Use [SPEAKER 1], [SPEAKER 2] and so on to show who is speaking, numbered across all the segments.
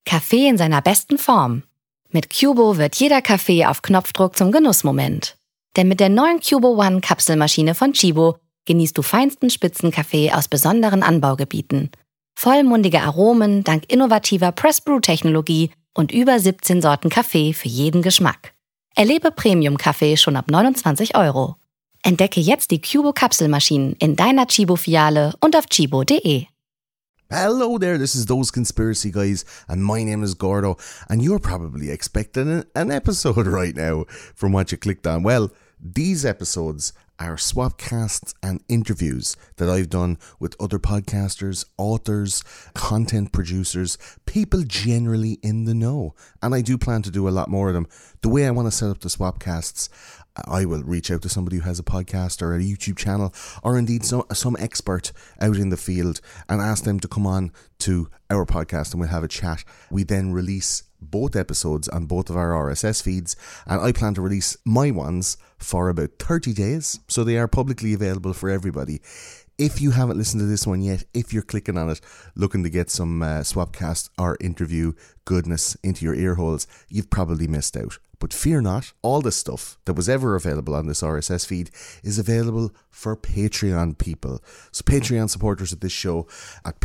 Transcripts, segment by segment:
[SPEAKER 1] Kaffee in seiner besten Form. Mit Cubo wird jeder Kaffee auf Knopfdruck zum Genussmoment. Denn mit der neuen Cubo One Kapselmaschine von Chibo genießt du feinsten Spitzenkaffee aus besonderen Anbaugebieten. Vollmundige Aromen dank innovativer Press-Brew-Technologie und über 17 Sorten Kaffee für jeden Geschmack. Erlebe Premium-Kaffee schon ab 29 €. Entdecke jetzt die Cubo Kapselmaschinen in deiner Chibo-Filiale und auf chibo.de.
[SPEAKER 2] Hello there, this is Those Conspiracy Guys, and my name is Gordo, and you're probably expecting an episode right now from what you clicked on. Well, these episodes are swapcasts and interviews that I've done with other podcasters, authors, content producers, people generally in the know. And I do plan to do a lot more of them. The way I want to set up the swapcasts, I will reach out to somebody who has a podcast or a YouTube channel, or indeed some expert out in the field, and ask them to come on to our podcast and we'll have a chat. We then release both episodes on both of our RSS feeds, and I plan to release my ones for about 30 days, so they are publicly available for everybody. If you haven't listened to this one yet, if you're clicking on it looking to get some swapcast or interview goodness into your ear holes, you've probably missed out. But fear not, all the stuff that was ever available on this RSS feed is available for Patreon people. So Patreon supporters of this show at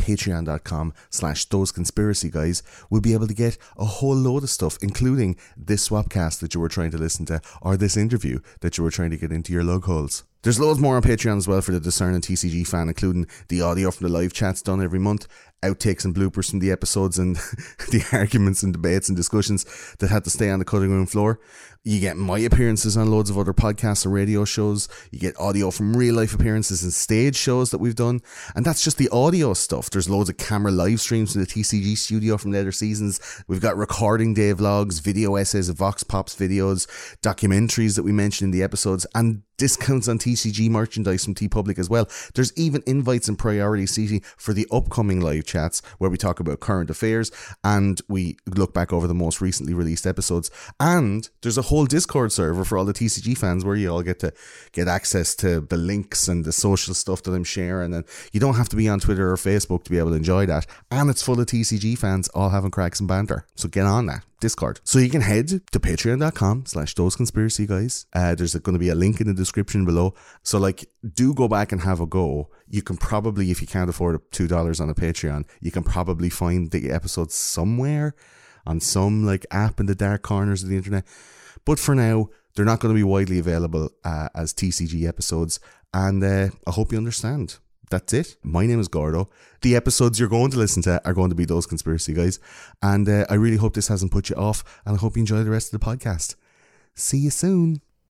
[SPEAKER 2] patreon.com/thoseconspiracyguys will be able to get a whole load of stuff, including this swapcast that you were trying to listen to, or this interview that you were trying to get into your lug holes. There's loads more on Patreon as well for the discerning TCG fan, including the audio from the live chats done every month, outtakes and bloopers from the episodes, and the arguments and debates and discussions that had to stay on the cutting room floor. You get my appearances on loads of other podcasts and radio shows. You get audio from real life appearances and stage shows that we've done. And that's just the audio stuff. There's loads of camera live streams from the TCG studio from the other seasons. We've got recording day vlogs, video essays of Vox Pops videos, documentaries that we mentioned in the episodes, and discounts on TCG merchandise from TeePublic as well. There's even invites and priority seating for the upcoming live chats where we talk about current affairs and we look back over the most recently released episodes. And there's a whole Discord server for all the TCG fans where you all get to get access to the links and the social stuff that I'm sharing, and you don't have to be on Twitter or Facebook to be able to enjoy that. And it's full of TCG fans all having cracks and banter. So get on that Discord. So you can head to patreon.com/thoseconspiracyguys. There's going to be a link in the description below. So do go back and have a go. You can probably, if you can't afford $2 on a Patreon, you can probably find the episodes somewhere on some app in the dark corners of the internet. But for now, they're not going to be widely available as TCG episodes. And I hope you understand. That's it. My name is Gordo. The episodes you're going to listen to are going to be Those Conspiracy Guys. And I really hope this hasn't put you off. And I hope you enjoy the rest of the podcast. See you soon.